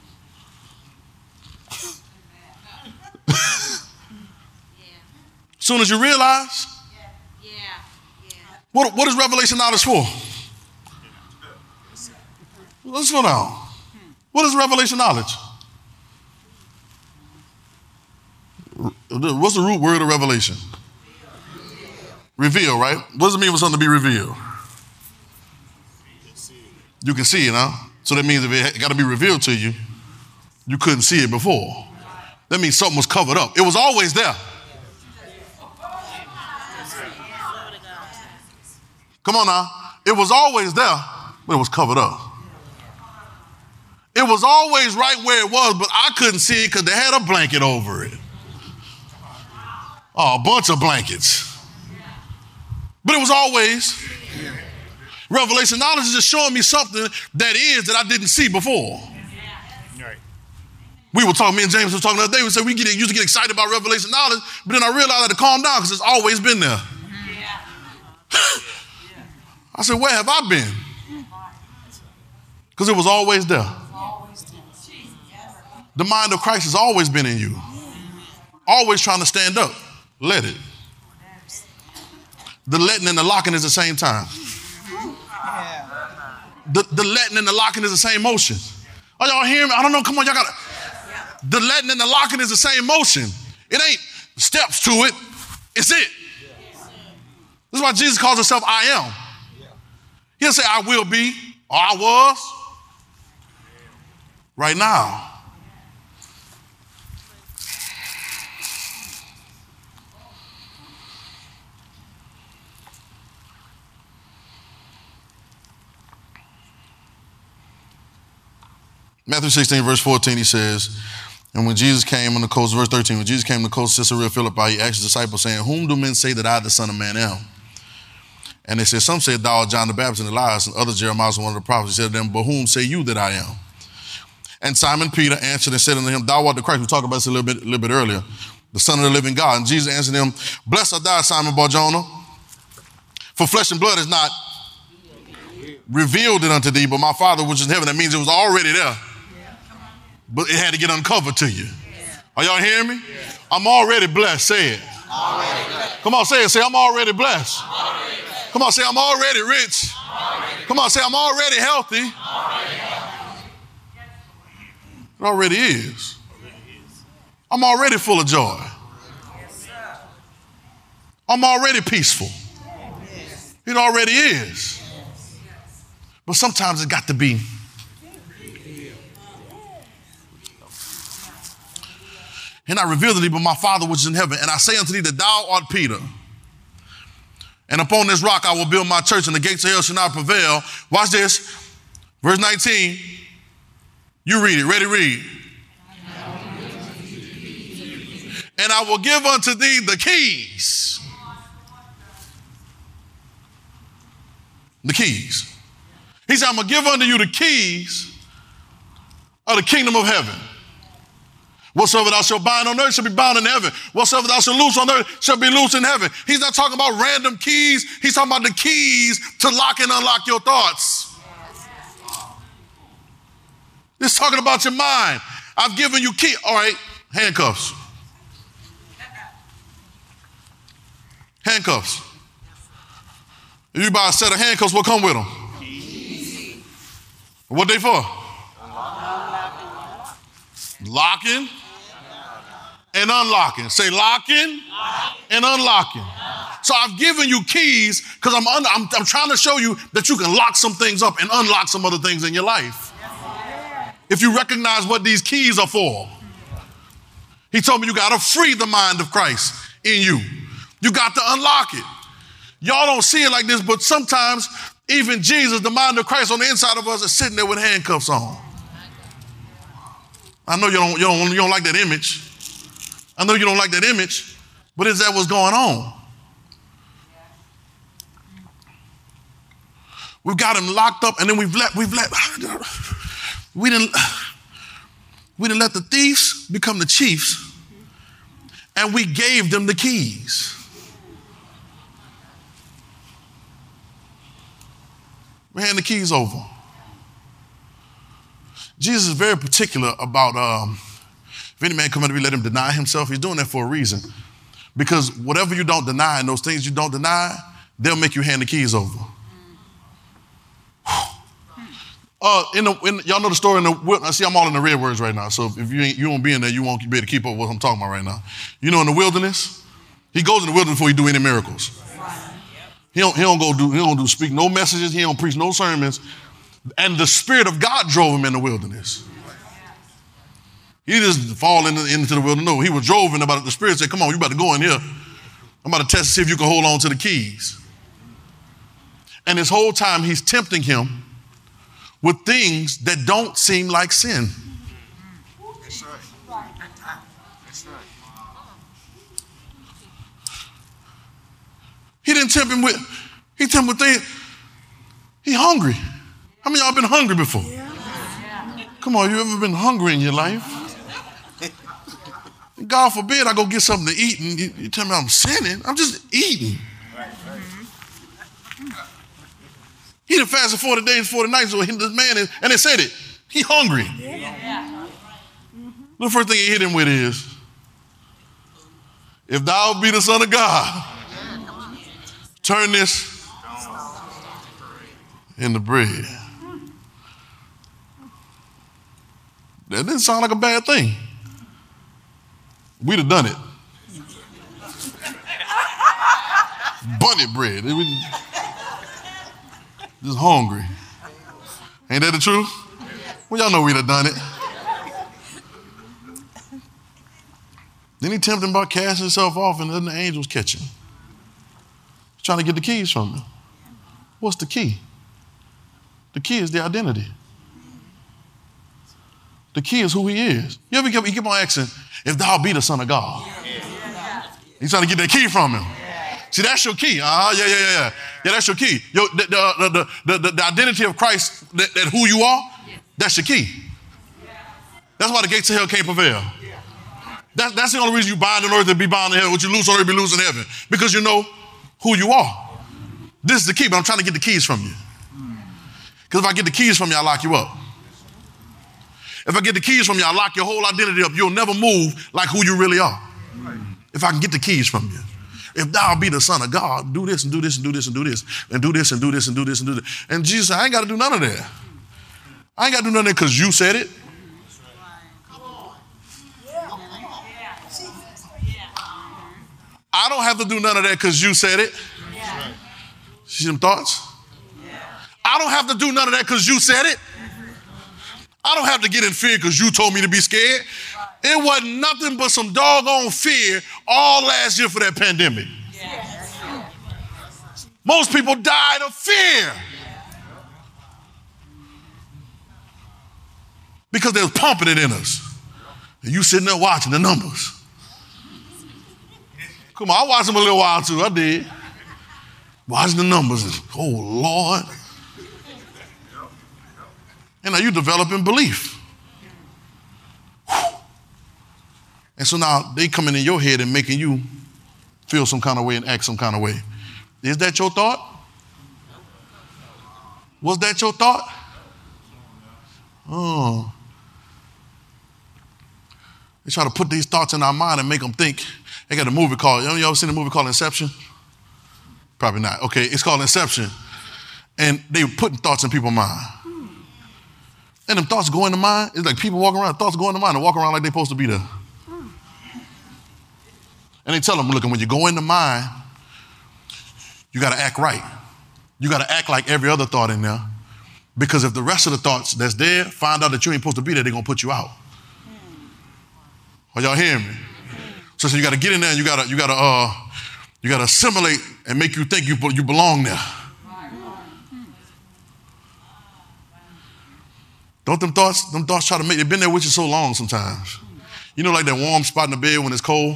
As soon as you realize, yeah. Yeah. Yeah. What, what is revelation knowledge for? Let's slow down. What is revelation knowledge? What's the root word of revelation? Reveal, right? What does it mean for something to be revealed? You can see it, huh? So that means if it got to be revealed to you, you couldn't see it before. That means something was covered up. It was always there. Come on now. It was always there, but it was covered up. It was always right where it was, but I couldn't see it because they had a blanket over it. Oh, a bunch of blankets. But it was always. Revelation knowledge is just showing me something that is that I didn't see before. Right. We were talking, me and James were talking the other day, we said we get, used to get excited about revelation knowledge, but then I realized I had to calm down because it's always been there. Yeah. I said, where have I been? Because it was always there. The mind of Christ has always been in you. Always trying to stand up. Let it. The letting and the locking is the same time. The, the letting and the locking is the same motion. Are y'all hearing me? I don't know. Come on, y'all got to. The letting and the locking is the same motion. It ain't steps to it. It's it. This is why Jesus calls himself I am. He'll say I will be or I was right now. Matthew sixteen, verse fourteen, he says, and when Jesus came on the coast, verse thirteen, when Jesus came on the coast of Caesarea Philippi, he asked his disciples, saying, whom do men say that I, the Son of Man, am? And they said, some said, thou art John the Baptist and Elias, and others, Jeremiah, one of the prophets. He said to them, but whom say you that I am? And Simon Peter answered and said unto him, thou art the Christ. We talked about this a little bit, a little bit earlier, the Son of the living God. And Jesus answered him, blessed art thou, Simon Bar-Jonah, for flesh and blood is not revealed it unto thee, but my Father which is in heaven. That means it was already there. But it had to get uncovered to you. Yeah. Are y'all hearing me? Yeah. I'm already blessed. Say it. Already blessed. Come on, say it. Say, I'm already blessed. Already blessed. Come on, say, I'm already rich. Already Come on, say, I'm already healthy. Already healthy. It already is. I'm already full of joy. Yes, I'm already peaceful. Yes. It already is. But sometimes it got to be. And I revealed to thee, but my Father which is in heaven. And I say unto thee that thou art Peter. And upon this rock I will build my church, and the gates of hell shall not prevail. Watch this. Verse nineteen. You read it. Ready, read. And I will give unto thee the keys. The keys. He said, I'm going to give unto you the keys of the kingdom of heaven. Whatsoever thou shalt bind on earth shall be bound in heaven. Whatsoever thou shalt loose on earth shall be loose in heaven. He's not talking about random keys. He's talking about the keys to lock and unlock your thoughts. He's talking about your mind. I've given you key. All right, handcuffs. Handcuffs. If you buy a set of handcuffs, what come with them? Keys. What they for? Locking and unlocking. Say locking and unlocking. So I've given you keys because I'm, un- I'm I'm trying to show you that you can lock some things up and unlock some other things in your life. If you recognize what these keys are for. He told me you got to free the mind of Christ in you. You got to unlock it. Y'all don't see it like this, but sometimes even Jesus, the mind of Christ on the inside of us, is sitting there with handcuffs on. I know you don't, you don't, you don't like that image. I know you don't like that image, but is that what's going on? We've got him locked up, and then we've let, we've let, we didn't, we didn't let the thieves become the chiefs, and we gave them the keys. We hand the keys over. Jesus is very particular about um, if any man come unto me, let him deny himself. He's doing that for a reason. Because whatever you don't deny and those things you don't deny, they'll make you hand the keys over. Uh, in the, in, y'all know the story in the, I see I'm all in the red words right now, so if you ain't, you won't be in there, you won't be able to keep up with what I'm talking about right now. You know, in the wilderness, he goes in the wilderness before he do any miracles. He don't, he don't go do, he don't do speak no messages, he don't preach no sermons. And the Spirit of God drove him in the wilderness. He just fall into, into the wilderness. No, he was drove in about it. The Spirit said, come on, you about to go in here. I'm about to test to see if you can hold on to the keys. And this whole time he's tempting him with things that don't seem like sin. That's right. That's right. He didn't tempt him with, he tempted him with things. He hungry. How many of y'all been hungry before? Yeah. Come on, you ever been hungry in your life? God forbid I go get something to eat and you, you tell me I'm sinning. I'm just eating. Right, right. He done fasted forty days, forty nights, so this man is, and they said it, he hungry. Yeah. The first thing he hit him with is, if thou be the Son of God, turn this into bread. That didn't sound like a bad thing. We'd have done it. Bunny bread. It was just hungry. Ain't that the truth? Well, y'all know we'd have done it. Then he tempted him about casting himself off and letting the angels catch him. He's trying to get the keys from him. What's the key? The key is the identity. The key is who he is. You ever keep, you keep on asking, if thou be the Son of God. He's trying to get that key from him. See, that's your key. Uh-huh, yeah, yeah, yeah, yeah. Yeah, that's your key. Your, the, the, the, the, the, the identity of Christ, that, that who you are, that's your key. That's why the gates of hell can't prevail. That, that's the only reason you bind on earth and be bound in heaven. What you lose on earth, be loose in heaven. Because you know who you are. This is the key, but I'm trying to get the keys from you. Because if I get the keys from you, I lock you up. If I get the keys from you, I lock your whole identity up. You'll never move like who you really are. If I can get the keys from you. If thou be the Son of God, do this and do this and do this and do this and do this and do this and do this and do this. And Jesus said, I ain't got to do none of that. I ain't got to do none of that because you said it. I don't have to do none of that because you said it. See them thoughts? I don't have to do none of that because you said it. I don't have to get in fear because you told me to be scared. It wasn't nothing but some doggone fear all last year for that pandemic. Most people died of fear because they was pumping it in us. And you sitting there watching the numbers. Come on, I watched them a little while too. I did. Watching the numbers. Oh, Lord. And now you developing belief. Whew. And so now they coming in your head and making you feel some kind of way and act some kind of way. Is that your thought? Was that your thought? Oh. They try to put these thoughts in our mind and make them think. They got a movie called, you know, you ever seen a movie called Inception? Probably not. Okay, it's called Inception. And they were putting thoughts in people's mind. And them thoughts go in the mind. It's like people walking around, thoughts go in the mind and walk around like they're supposed to be there. And they tell them, look, when you go in the mind, you got to act right. You got to act like every other thought in there. Because if the rest of the thoughts that's there find out that you ain't supposed to be there, they're going to put you out. Are y'all hearing me? So, so you got to get in there and you got to you got to uh you got to assimilate and make you think you you belong there. Don't them thoughts them thoughts try to make they've been there with you so long sometimes. You know, like that warm spot in the bed when it's cold.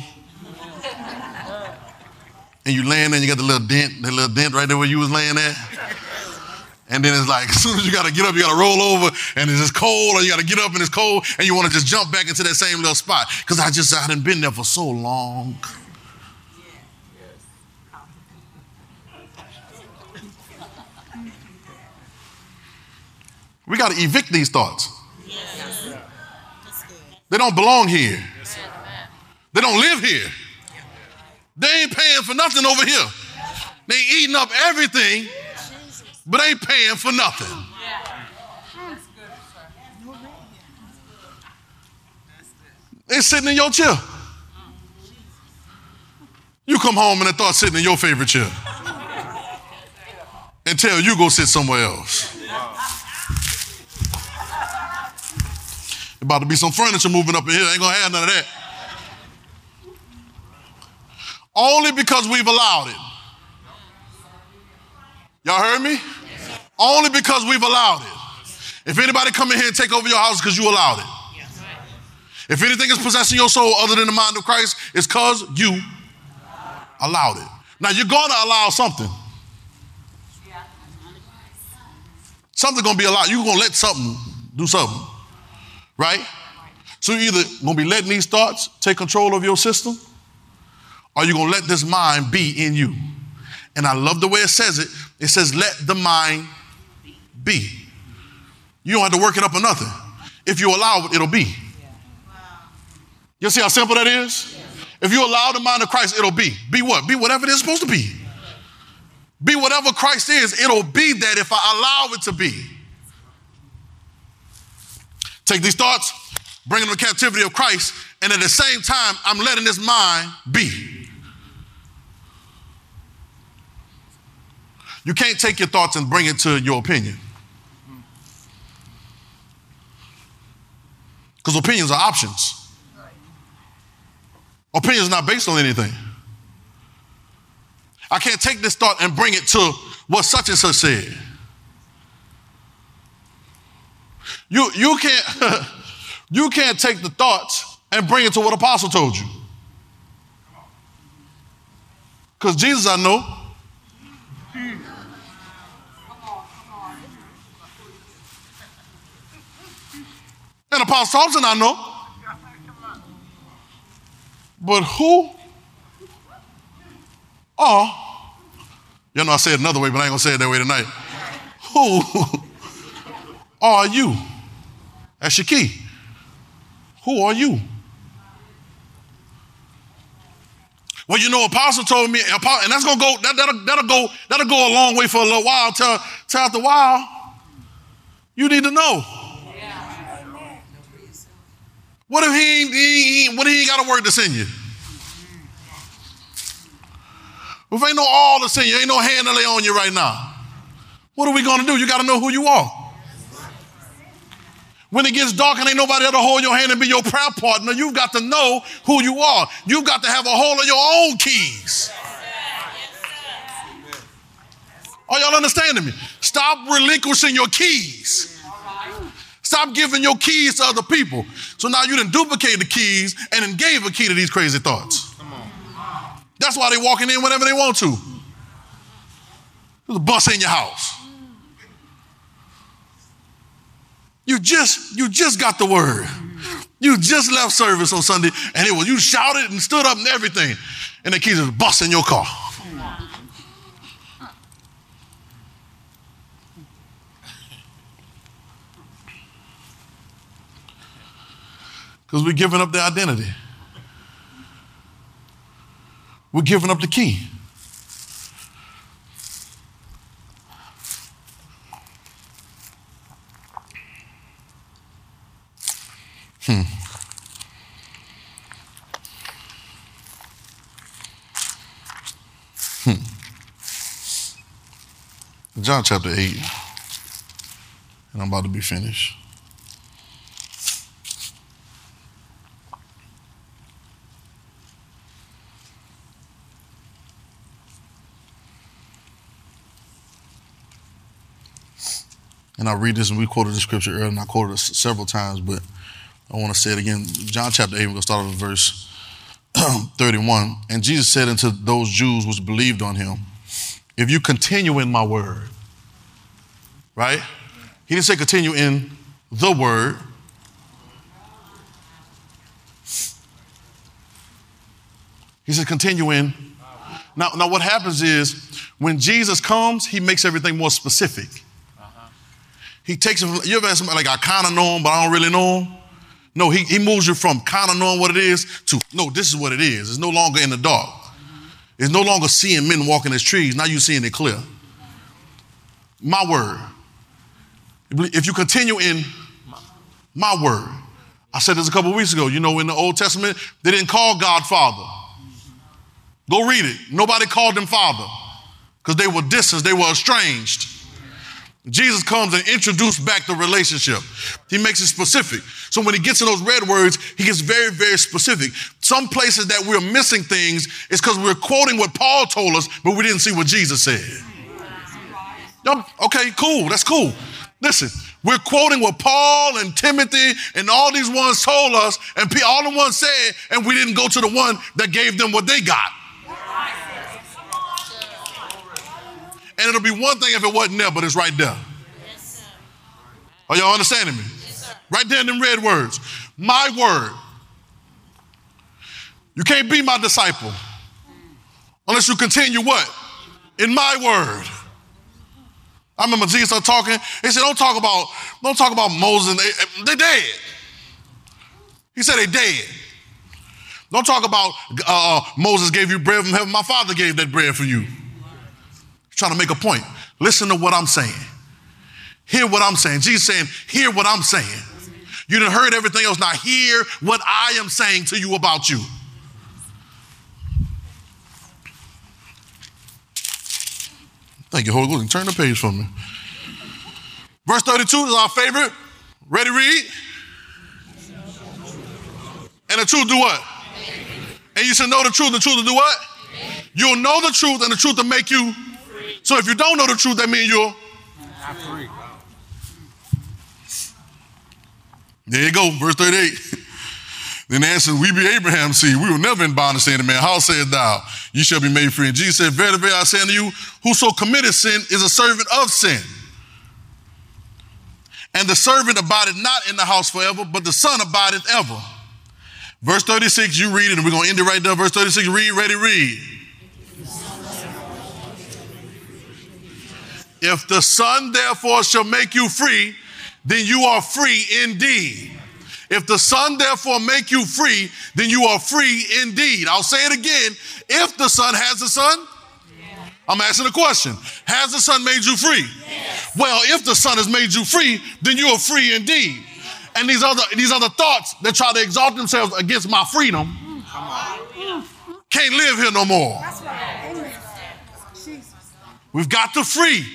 And you laying there and you got the little dent, that little dent right there where you was laying at. And then it's like, as soon as you got to get up, you got to roll over and it's just cold, or you got to get up and it's cold and you want to just jump back into that same little spot. Because I just, I hadn't been there for so long. We got to evict these thoughts. They don't belong here. They don't live here. They ain't paying for nothing over here. They eating up everything, but ain't paying for nothing. They sitting in your chair. You come home and the thought sitting in your favorite chair. And tell you go sit somewhere else. About to be some furniture moving up in here. Ain't gonna have none of that. Only because we've allowed it. Y'all heard me? Yes. Only because we've allowed it. If anybody come in here and take over your house because you allowed it. Yes. If anything is possessing your soul other than the mind of Christ, it's because you allowed it. Now you're going to allow something. Something's going to be allowed. You're going to let something do something. Right? So you're either going to be letting these thoughts take control of your system, or you're going to let this mind be in you. And I love the way it says it. It says, let the mind be. You don't have to work it up or nothing. If you allow it, it'll be. You see how simple that is? If you allow the mind of Christ, it'll be. Be what? Be whatever it is supposed to be. Be whatever Christ is. It'll be that if I allow it to be. Take these thoughts, bring them to the captivity of Christ, and at the same time, I'm letting this mind be. You can't take your thoughts and bring it to your opinion. Because opinions are options. Opinions are not based on anything. I can't take this thought and bring it to what such and such said. You, you can't you can't take the thoughts and bring it to what Apostle told you. Because Jesus I know. And Apostle Thompson I know. But who are, you know I said it another way, but I ain't gonna say it that way tonight. Who are you? That's your key. Who are you? Well, you know, Apostle told me, and that's gonna go, that, that'll, that'll go, that'll go a long way for a little while. Till, till after a while, you need to know. What if he ain't, he ain't, what if he ain't got a word to send you? If ain't no all to send you, ain't no hand to lay on you right now. What are we gonna do? You gotta know who you are. When it gets dark and ain't nobody there to hold your hand and be your prayer partner, you've got to know who you are. You've got to have a hold of your own keys. Are y'all understanding me? Stop relinquishing your keys. Stop giving your keys to other people. So now you done duplicated the keys and then gave a key to these crazy thoughts. That's why they walking in whenever they want to. There's a bus in your house. You just, you just got the word. You just left service on Sunday and it was, you shouted and stood up and everything. And the keys is bus in your car. Because we're giving up the identity. We're giving up the key. Hmm. Hmm. John chapter eight, and I'm about to be finished. And I'll read this, and we quoted the scripture earlier, and I quoted it several times, but I want to say it again. John chapter eight, we're going to start with verse thirty-one. And Jesus said unto those Jews which believed on him, if you continue in my word, right? He didn't say continue in the word. He said continue in. Now, now what happens is when Jesus comes, he makes everything more specific. He takes it from, you ever had somebody like, I kind of know him, but I don't really know him? No, he, he moves you from kind of knowing what it is to, no, this is what it is. It's no longer in the dark. It's no longer seeing men walking as trees. Now you're seeing it clear. My word. If you continue in my word. I said this a couple of weeks ago. You know, in the Old Testament, they didn't call God Father. Go read it. Nobody called him Father because they were distant. They were estranged. Jesus comes and introduces back the relationship. He makes it specific. So when he gets in those red words, he gets very, very specific. Some places that we're missing things is because we're quoting what Paul told us, but we didn't see what Jesus said. Okay, cool. That's cool. Listen, we're quoting what Paul and Timothy and all these ones told us, and all the ones said, and we didn't go to the one that gave them what they got. And it'll be one thing if it wasn't there, but it's right there. Yes, sir. Are y'all understanding me? Yes, sir. Right there in them red words. My word. You can't be my disciple unless you continue what? In my word. I remember Jesus started talking. He said, don't talk about, don't talk about Moses. They, they're dead. He said they're dead. Don't talk about uh, Moses gave you bread from heaven. My Father gave that bread for you. Trying to make a point. Listen to what I'm saying. Hear what I'm saying. Jesus saying, hear what I'm saying. You done heard everything else. Now hear what I am saying to you about you. Thank you, Holy Ghost. Turn the page for me. Verse thirty-two is our favorite. Ready, read? And the truth do what? And you should know the truth. The truth will do what? You'll know the truth, and the truth will make you. So if you don't know the truth, that means you're not free. There you go, verse thirty-eight. Then answered, we be Abraham's seed. We will never in bondage say to man, how sayest thou, ye shall be made free? And Jesus said, verily, verily, I say unto you, whoso committeth sin is a servant of sin. And the servant abideth not in the house forever, but the son abideth ever. Verse thirty-six, you read it, and we're going to end it right there. Verse thirty-six, read, ready, read. If the Son therefore shall make you free, then you are free indeed. If the Son therefore make you free, then you are free indeed. I'll say it again. If the Son has the Son, yeah. I'm asking a question. Has the Son made you free? Yes. Well, if the Son has made you free, then you are free indeed. And these other, these other thoughts that try to exalt themselves against my freedom can't live here no more. That's right. Amen. We've got to free.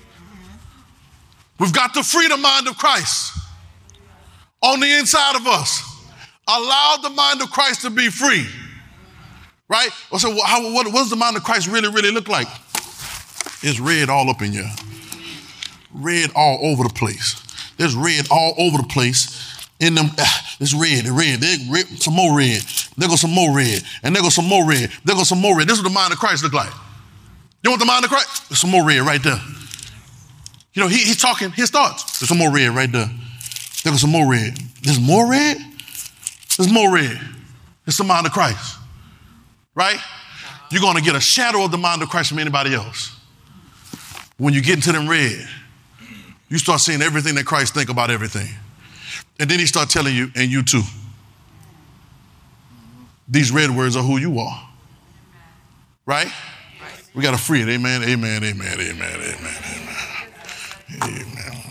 We've got to free the mind of Christ on the inside of us. Allow the mind of Christ to be free. Right? So how, what, what does the mind of Christ really, really look like? It's red all up in you. Red all over the place. There's red all over the place. In them, it's red, red. There's red, some more red. There goes some more red. And there goes some more red. There goes some more red. This is what the mind of Christ look like. You want the mind of Christ? There's some more red right there. You know, he, he's talking his thoughts. There's some more red right there. There's some more red. There's more red? There's more red. It's the mind of Christ. Right? You're going to get a shadow of the mind of Christ from anybody else. When you get into them red, you start seeing everything that Christ think about everything. And then he start telling you, and you too. these red words are who you are. Right? We got to free it. Amen, amen, amen, amen, amen, amen. Amen.